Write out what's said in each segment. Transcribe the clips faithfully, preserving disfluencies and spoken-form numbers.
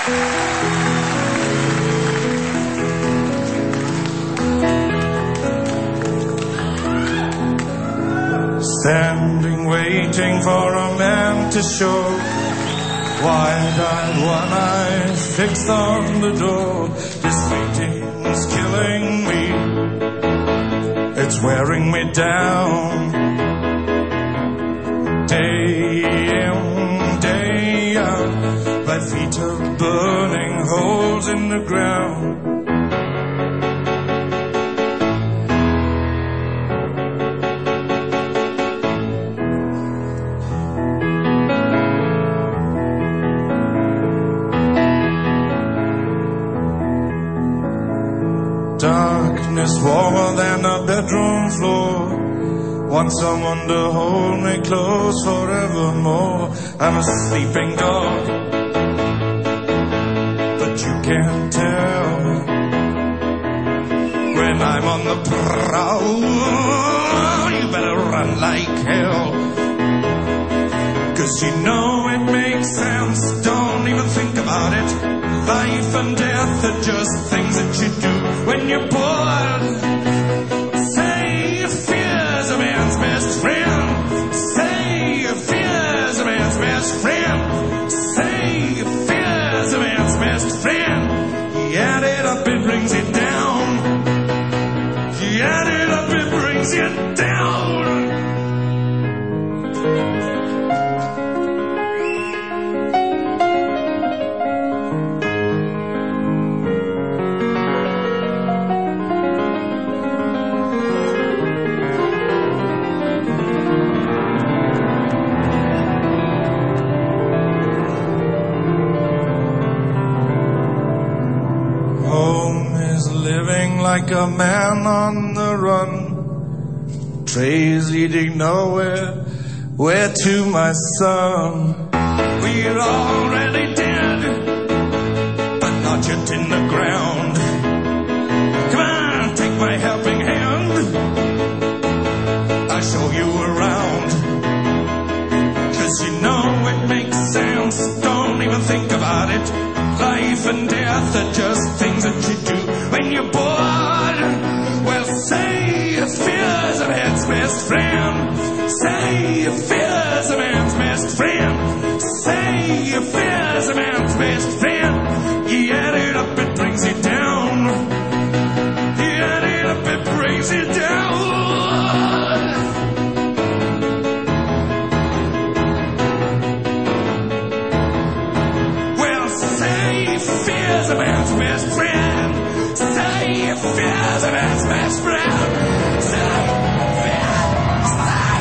Standing, waiting for a man to show. Wide-eyed, one eye fixed on the door. This waiting's killing me. It's wearing me down. Day in, day out, my feet are burning holes in the ground. Darkness warmer than a bedroom floor. Want someone to hold me close forevermore. I'm a sleeping dog, but you can't tell when I'm on the prowl. You better run like hell, 'cause you know it makes sense. Don't even think about it. Life and death are just things that you do when you're bored. Say fear's a man's best friend. Say fear's a man's best friend. Say fear's a man's best friend. He add it up, it brings it down. He add it up, it brings it down. Living like a man on the run. Trays leading nowhere. Where to, my son? We're already dead, but not yet in the ground. Come on, take my helping hand. I'll show you around. 'Cause you know it makes sense. Don't even think about it. Life and death are just things that you do when you're bored. Well, say fear's a man's best friend. Say fear's a man's best friend. Say fear's a man's best friend. You add it up, it brings it down. You add it up, it brings it down. Well, say fear's a man's best friend. Say fear's a man's best friend. Say fear, say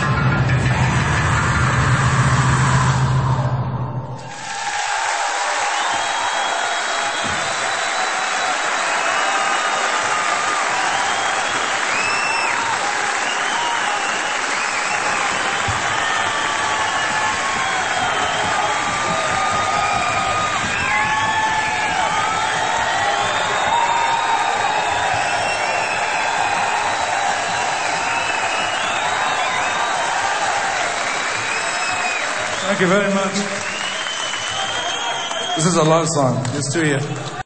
Thank you very much. This is a love song. It's to you.